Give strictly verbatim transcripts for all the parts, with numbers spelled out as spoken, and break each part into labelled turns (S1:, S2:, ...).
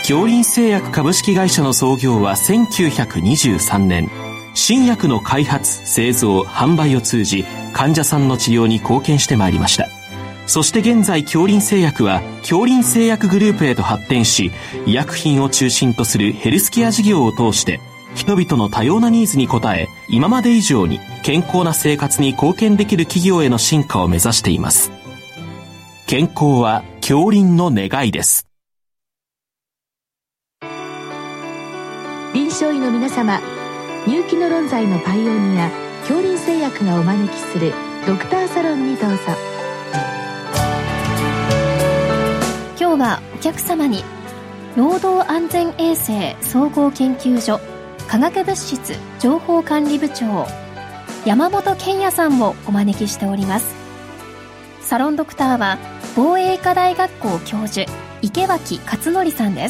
S1: 京林製薬株式会社の創業はせんきゅうひゃくにじゅうさんねん。新薬の開発、製造、販売を通じ患者さんの治療に貢献してまいりました。そして現在京林製薬は京林製薬グループへと発展し、医薬品を中心とするヘルスケア事業を通して人々の多様なニーズに応え、今まで以上に健康な生活に貢献できる企業への進化を目指しています。健康は京林の願いです。
S2: 臨床医の皆様、入気の論剤のパイオニア京林製薬がお招きするドクターサロンにどうぞ。
S3: 今日はお客様に労働安全衛生総合研究所化学物質情報管理部長山本健也さんをお招きしております。サロンドクターは防衛医科大学校教授池脇勝則さんです。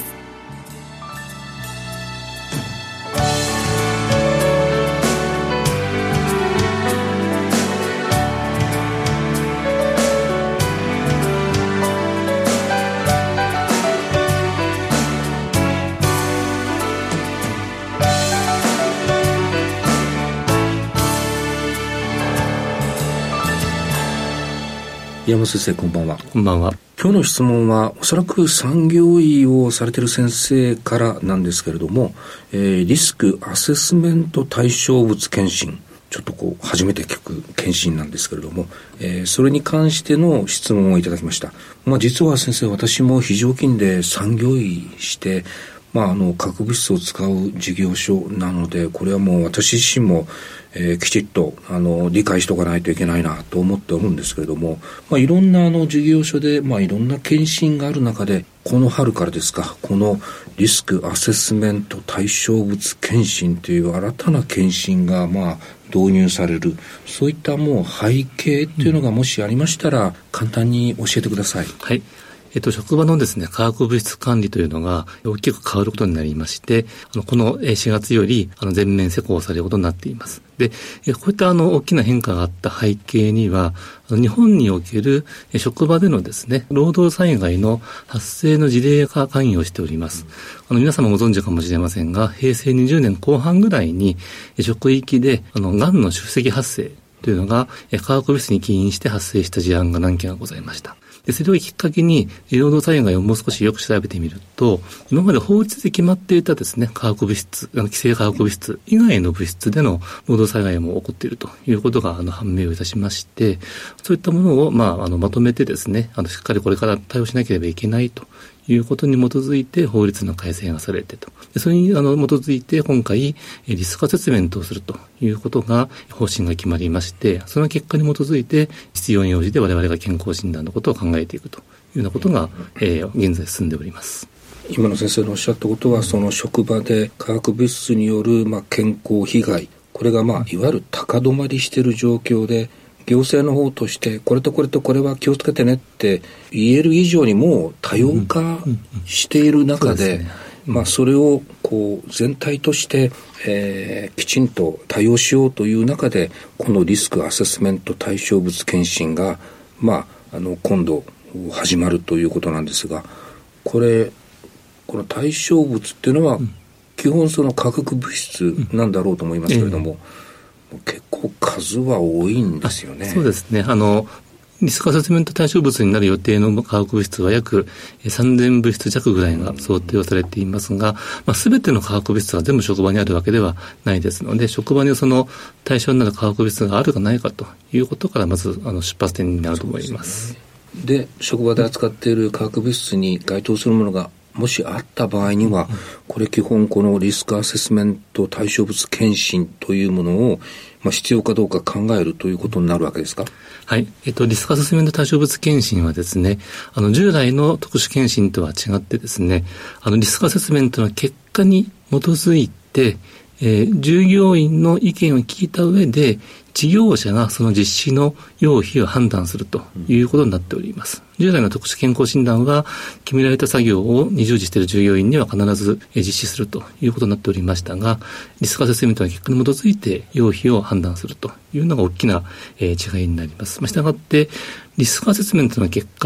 S4: 山本先生、こんばんは。
S5: こんばんは。
S4: 今日の質問はおそらく産業医をされている先生からなんですけれども、えー、リスクアセスメント対象物検診、ちょっとこう初めて聞く検診なんですけれども、えー、それに関しての質問をいただきました。まあ、実は先生、私も非常勤で産業医して、まあ、あの化学物質を使う事業所なので、これはもう私自身もえー、きちっとあの理解しておかないといけないなと思っておるんですけれども、まあ、いろんなあの事業所で、まあ、いろんな検診がある中で、この春からですか、このリスクアセスメント対象物検診という新たな検診がまあ導入される、そういったもう背景というのがもしありましたら、簡単に教えてください。
S5: はい。えっと、職場のですね、化学物質管理というのが大きく変わることになりまして、あの、このしがつより、あの、全面施行されることになっています。で、こういったあの、大きな変化があった背景には、日本における職場でのですね、労働災害の発生の事例が関与しております。あの、皆様ご存知かもしれませんが、へいせいにじゅうねんこう半ぐらいに、職域で、あの、がんの出席発生というのが、化学物質に起因して発生した事案が何件かございました。で、それをきっかけに、労働災害をもう少しよく調べてみると、今まで法律で決まっていたですね、化学物質、あの規制化学物質以外の物質での労働災害も起こっているということが、あの、判明をいたしまして、そういったものを、まあ、あの、まとめてですね、あの、しっかりこれから対応しなければいけないということに基づいて法律の改正がされてと。で、それにあの基づいて今回リスクアセスメントをするということが方針が決まりまして、その結果に基づいて必要に応じて我々が健康診断のことを考えていくというようなことが、えー、現在進んでおります。
S4: 今の先生のおっしゃったことは、その職場で化学物質によるまあ健康被害、これがまあいわゆる高止まりしている状況で、行政の方としてこれとこれとこれは気をつけてねって言える以上にもう多様化している中で、まあそれをこう全体として、えー、きちんと対応しようという中で、このリスクアセスメント対象物検診がまああの今度始まるということなんですが、これこの対象物っていうのは基本その化学物質なんだろうと思いますけれども、うんうん、結構数は多いんですよね。
S5: そうですね。あのリスクアセスメント対象物になる予定の化学物質は約さんぜんぶしつ弱ぐらいが想定をされていますが、まあ、全ての化学物質が全部職場にあるわけではないですので、職場にその対象になる化学物質があるかないかということからまずあの出発点になると思います。
S4: で、ね、職場で扱っている化学物質に該当するものがもしあった場合には、これ基本このリスクアセスメント対象物検診というものを、まあ、必要かどうか考えるということになるわけですか？
S5: はい。えっと、リスクアセスメント対象物検診はですね、あの、従来の特殊検診とは違ってですね、あの、リスクアセスメントの結果に基づいて、えー、従業員の意見を聞いた上で、事業者がその実施の要否を判断するということになっております。従来の特殊健康診断は決められた作業をに従事している従業員には必ず実施するということになっておりましたが、リスクアセスメントの結果に基づいて要否を判断するというのが大きな違いになります。したがってリスクアセスメントの結果、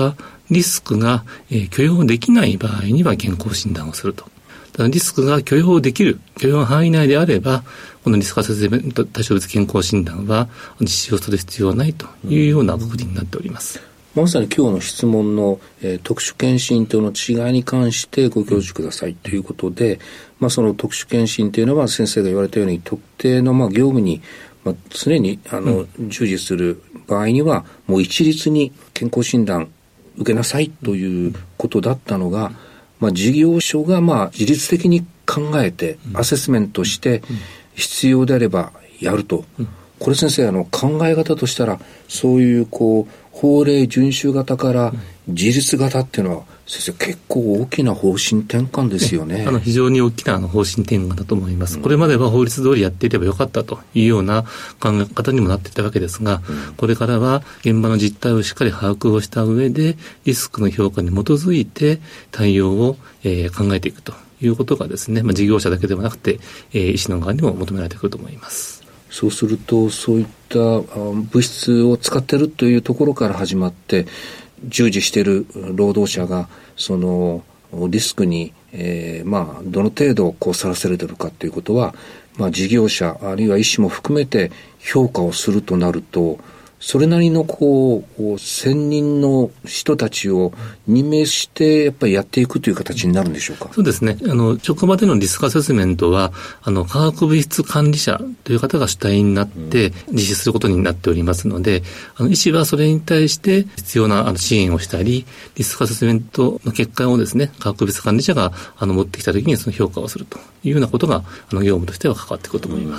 S5: リスクが、えー、許容できない場合には健康診断をすると。ただリスクが許容できる、許容範囲内であれば、このリスクアセスメント対象物健康診断は実施をする必要はないというようなくくりになっております。
S4: まさに今日の質問の、えー、特殊検診との違いに関してご教示くださいということで、まあ、その特殊検診というのは先生が言われたように特定のまあ業務に、まあ、常にあの、うん、従事する場合にはもう一律に健康診断受けなさいということだったのが、まあ、事業所がまあ自律的に考えてアセスメントして必要であればやると。これ先生あの考え方としたらそういうこう法令遵守型から自律型っていうのは先生結構大きな方針転換ですよね。
S5: あの非常に大きなあの方針転換だと思います、うん、これまでは法律通りやっていればよかったというような考え方にもなっていたわけですが、うん、これからは現場の実態をしっかり把握をした上でリスクの評価に基づいて対応を、えー、考えていくということがですね、まあ、事業者だけではなくて、えー、医師の側にも求められてくると思います。
S4: そうするとそういった物質を使っているというところから始まって従事している労働者がそのリスクに、えー、まあどの程度こうさらされているかということは、まあ、事業者あるいは医師も含めて評価をするとなるとそれなりのこう専任の人たちを任命してやっぱりやっていくという形になるんでしょうか。
S5: そうですね。あの職場でのリスクアセスメントはあの化学物質管理者という方が主体になって実施することになっておりますので、うん、あの医師はそれに対して必要なあの支援をしたりリスクアセスメントの結果をですね化学物質管理者があの持ってきたときにその評価をするというようなことがあの業務としては関わってくると思います。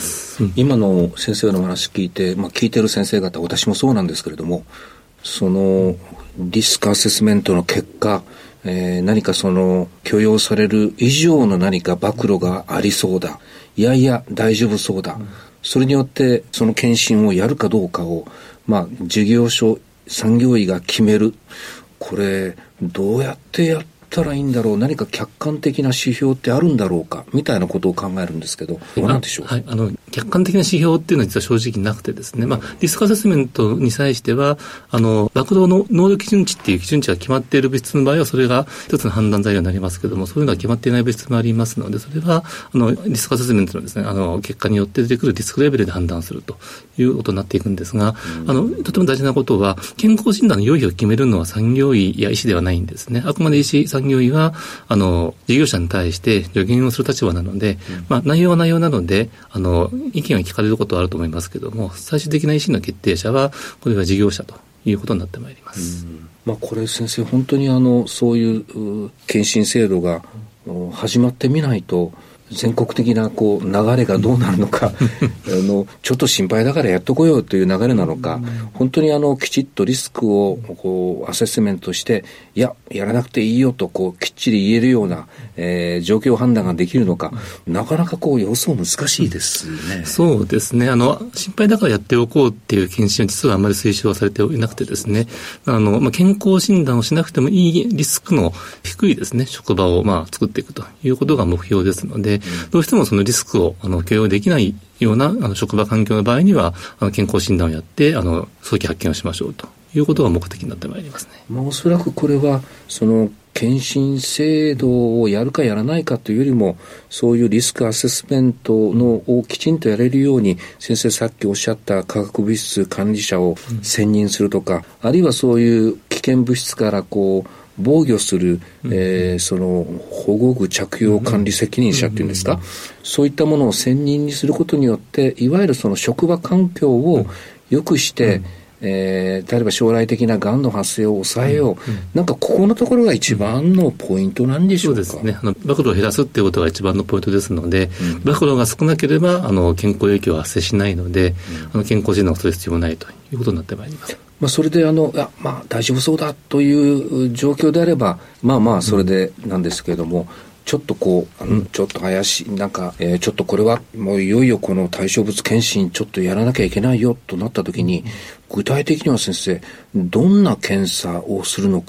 S4: うんうん、今の先生の話聞いて、まあ、聞いてる先生方私もそうなんですけれどもそのリスクアセスメントの結果、えー、何かその許容される以上の何か暴露がありそうだいやいや大丈夫そうだ、うん、それによってその検診をやるかどうかを、まあ、事業所産業医が決める。これどうやってやったらいいんだろう何か客観的な指標ってあるんだろうかみたいなことを考えるんですけどどうなんでしょう。
S5: はい、あの客観的な指標っていうのは実は正直なくてですね、まあ、リスクアセスメントに際してはあの爆動の濃度基準値っていう基準値が決まっている物質の場合はそれが一つの判断材料になりますけどもそういうのは決まっていない物質もありますのでそれはあのリスクアセスメントのですねあの結果によって出てくるリスクレベルで判断するということになっていくんですが、うん、あのとても大事なことは健康診断の用意を決めるのは産業医や医師ではないんですね。あくまで医師産業医はあの事業者に対して助言をする立場なので、うんまあ、内容は内容なのであの意見が聞かれることはあると思いますけども最終的な意思の決定者はこれは事業者ということになってまいります。
S4: うんまあ、これ先生本当にあのそういう検診制度が始まってみないと全国的なこう流れがどうなるのかあのちょっと心配だからやっとこようという流れなのか本当にあのきちっとリスクをこうアセスメントしていややらなくていいよとこうきっちり言えるような、えー、状況判断ができるのかなかなかこう予想難しいですね。
S5: そうですね。あの心配だからやっておこうっていう検診は実はあまり推奨されていなくてですねあの、まあ、健康診断をしなくてもいいリスクの低いですね職場をまあ作っていくということが目標ですのでどうしてもそのリスクをあの許容できないようなあの職場環境の場合にはあの健康診断をやってあの早期発見をしましょうということが目的になってまいりますね。
S4: まあ、おそらくこれはその検診制度をやるかやらないかというよりもそういうリスクアセスメントのをきちんとやれるように先生さっきおっしゃった化学物質管理者を選任するとか、うん、あるいはそういう危険物質からこう防御する、えー、その保護具着用管理責任者っていうんですか、そういったものを専任にすることによっていわゆるその職場環境を良くして、うんえー、例えば将来的ながんの発生を抑えよう、うんうん、なんかここのところが一番のポイントなんでしょうか。
S5: そうですね。あの暴露を減らすっていうことが一番のポイントですので、うん、暴露が少なければあの健康影響は発生しないので、うん、あの健康診断をする必要ないということになってまいります。
S4: まあ、それであのあ、まあ、大丈夫そうだという状況であればまあまあそれでなんですけれども、うんちょっとこう、うん、ちょっと怪しいなんか、えー、ちょっとこれはもういよいよこの対象物検診ちょっとやらなきゃいけないよとなった時に具体的には先生どんな検査をするのか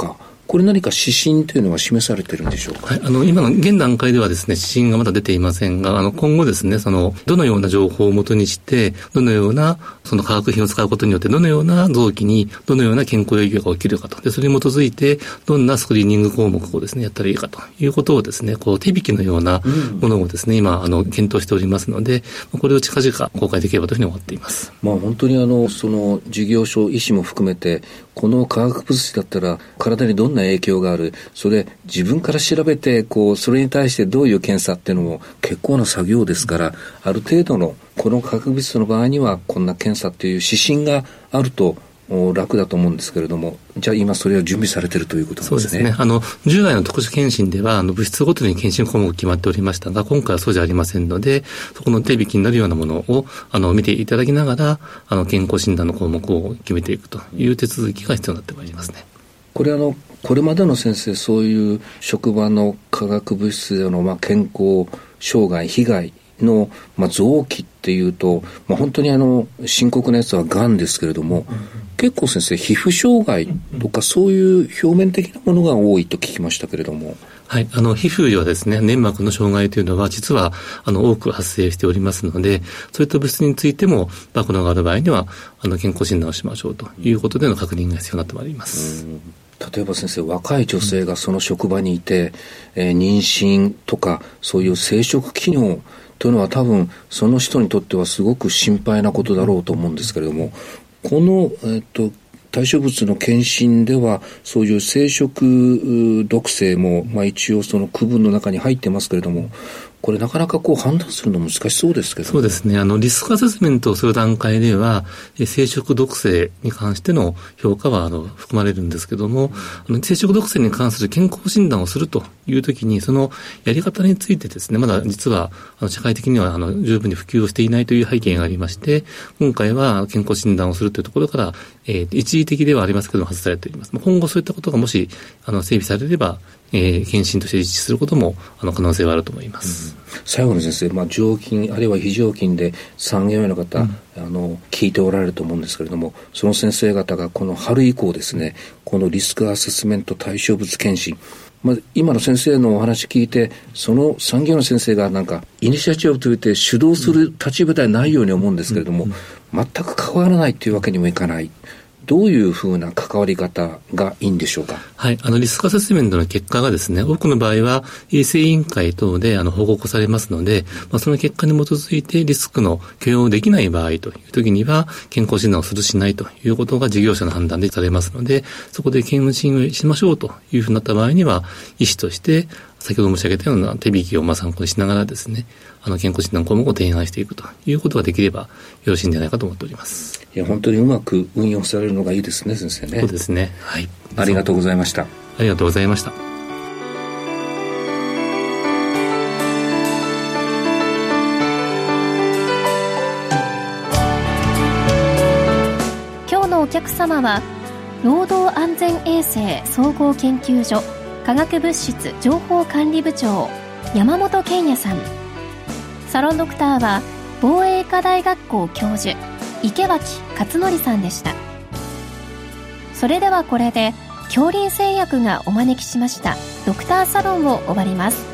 S4: これ何か指針というのは示されているんでしょうか。
S5: はい、あの今の現段階ではですね、指針がまだ出ていませんが、あの今後ですね、そのどのような情報をもとにして、どのようなその化学品を使うことによってどのような臓器にどのような健康影響が起きるかと、でそれに基づいてどんなスクリーニング項目をですねやったらいいかということをですね、こう手引きのようなものをですね、うん、今あの検討しておりますので、これを近々公開できればというふうに思っています。
S4: まあ本当にあのその事業所医師も含めて、この化学物質だったら体にどんな影響がある、それ自分から調べてこうそれに対してどういう検査っていうのも結構な作業ですから、ある程度のこの化学物質の場合にはこんな検査っていう指針があると楽だと思うんですけれども、じゃあ今それは準備されているということなんですね。
S5: そうですね。あの従来の特殊検診ではあの物質ごとに検診項目決まっておりましたが、今回はそうじゃありませんので、そこの手引きになるようなものをあの見ていただきながら、あの健康診断の項目を決めていくという手続きが必要になってまいりますね。
S4: これあのこれまでの先生、そういう職場の化学物質での、まあ、健康障害被害の、まあ、臓器っていうと、まあ、本当にあの深刻なやつはがんですけれども、結構先生皮膚障害とかそういう表面的なものが多いと聞きましたけれども。
S5: はい、あの皮膚ではですね、粘膜の障害というのは実はあの多く発生しておりますので、そういった物質についても暴露がある場合にはあの健康診断をしましょうということでの確認が必要になってまいります。
S4: うん、例えば先生、若い女性がその職場にいて、えー、妊娠とかそういう生殖機能というのは多分その人にとってはすごく心配なことだろうと思うんですけれども、この、えっと、対象物の検診ではそういう生殖毒性も、まあ、一応その区分の中に入ってますけれども、これなかなかこう判断するの難しそうですけど、ね、
S5: そうですね。あのリスクアセスメントをする段階では生殖毒性に関しての評価はあの含まれるんですけども、あの生殖毒性に関する健康診断をするというときに、そのやり方についてですね、まだ実はあの社会的にはあの十分に普及をしていないという背景がありまして、今回は健康診断をするというところから、えー、一時的ではありますけども外されております。今後そういったことがもしあの整備されれば、えー、検診として実施することもあの可能性はあると思います。
S4: うん、最後に先生、まあ、常勤あるいは非常勤で産業医の方、うん、あの聞いておられると思うんですけれども、その先生方がこの春以降ですね、このリスクアセスメント対象物検診、まあ、今の先生のお話聞いて、その産業の先生がなんかイニシアチブといって主導する立場ではないように思うんですけれども、うんうん、全く関わらないというわけにもいかない。どういうふうな関わり方がいいんでしょうか。
S5: はい。あの、リスクアセスメントの結果がですね、多くの場合は衛生委員会等であの報告されますので、まあ、その結果に基づいてリスクの許容できない場合という時には、健康診断をするしないということが事業者の判断でされますので、そこで検診をしましょうというふうになった場合には、医師として先ほど申し上げたような手引きをまあ参考にしながらですね、あの健康診断項目を提案していくということができればよろしいんじゃないかと思っております。
S4: いや、本当にうまく運用されるのがいいですね、先生ね。
S5: そうですね。はい。
S4: ありがとうございました。
S5: ありがとうございました。
S3: 今日のお客様は労働安全衛生総合研究所化学物質情報管理部長山本健也さん、サロンドクターは防衛医科大学校教授池脇勝則さんでした。それではこれで京林製薬がお招きしましたドクターサロンを終わります。